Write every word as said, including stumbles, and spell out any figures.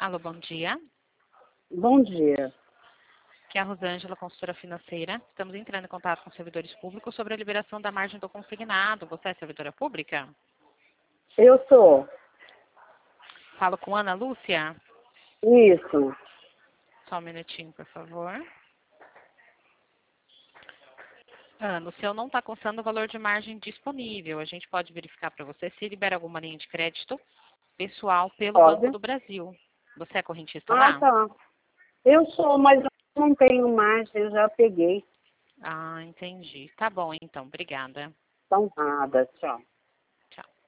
Alô, bom dia. Bom dia. Aqui é a Rosângela, consultora financeira. Estamos entrando em contato com servidores públicos sobre a liberação da margem do consignado. Você é servidora pública? Eu sou. Falo com Ana Lúcia? Isso. Só um minutinho, por favor. Ana, o seu não está constando o valor de margem disponível. A gente pode verificar para você se libera alguma linha de crédito pessoal pelo Pode? Banco do Brasil. Você é correntista Ah, lá? tá. Eu sou, mas eu não tenho mais, eu já peguei. Ah, entendi. Tá bom, então. Obrigada. Então, nada, tchau.